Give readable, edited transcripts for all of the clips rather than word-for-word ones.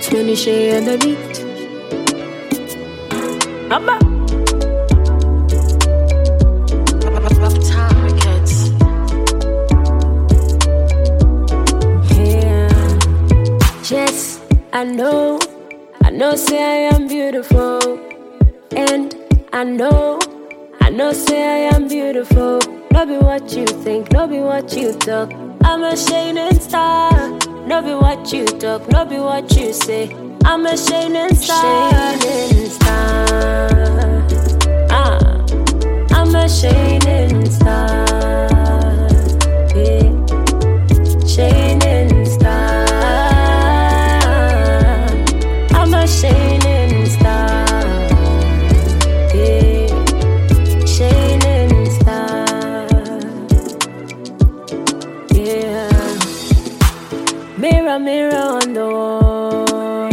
Tony Shay on the beat. Abba. Rough Time Records. Yeah. Yes, I know say I am beautiful. And I know say I am beautiful. No be what you think, no be what you talk. I'm a shining star. No be what you talk, no be what you say. I'm a shining star. Shining star. I'm a shining star. Yeah. Shining star. I'm a shining star. Yeah. Shining star. Yeah. Mirror, mirror on the wall.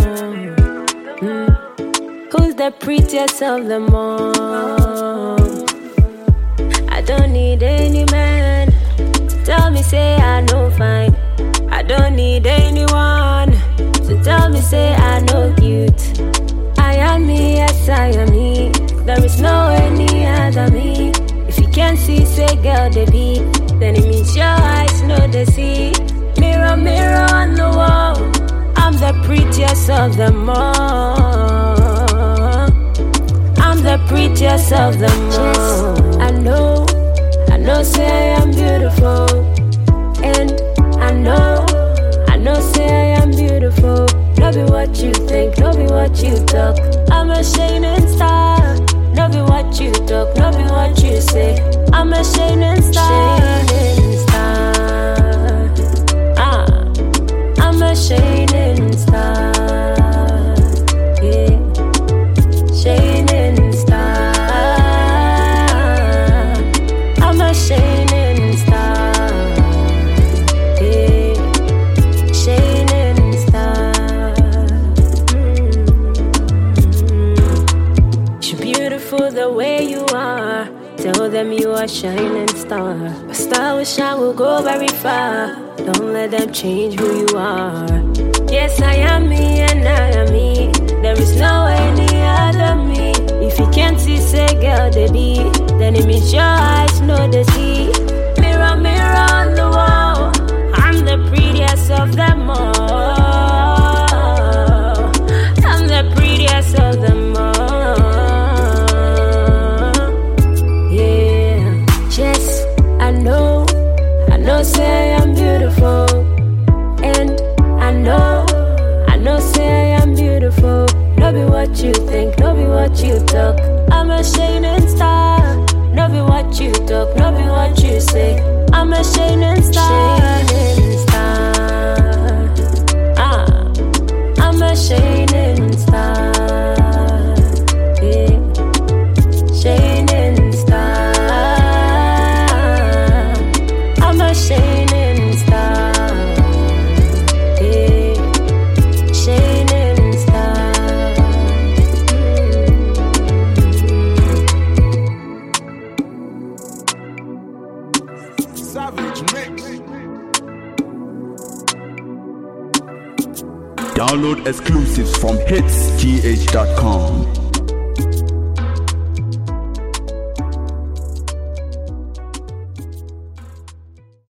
Who's the prettiest of them all? I don't need any man to tell me say I know fine. I don't need anyone to tell me say I know cute. I am me, yes I am me. There is no any other me. If you can't see, say girl they be, then it means your eyes know they see. Mirror, mirror on the wall, I'm the prettiest of them all. I'm the prettiest of them all. I know say I am beautiful. And I know say I am beautiful. No be what you think, no be what you talk. I'm a shining star. No be what you talk, no be what you say. I'm a shining star. Shining star. I'm a shining star. Yeah. Shining star. I'm a shining star. Yeah. Shining star. You're beautiful the way you are. Tell them you are a shining star. A star will shine, will go very far. Don't let them change who you are. Yes, I am me and I am me. There is no any other me. If you can't see, say girl they be, then it means your eyes know they see. Mirror, mirror on the wall, I'm the prettiest of them all. I'm the prettiest of them all. Yeah. Yes, I know say I am beautiful. And I know say I am beautiful. No be what you think, no be what you talk. I'm a shining star. No be what you talk, no be what you say. I'm a shining star. Shining star. I'm a shining star. Yeah. Shining star. I'm a shining star. Yeah. Shining star. Savage Mix. Download exclusives from hitsgh.com.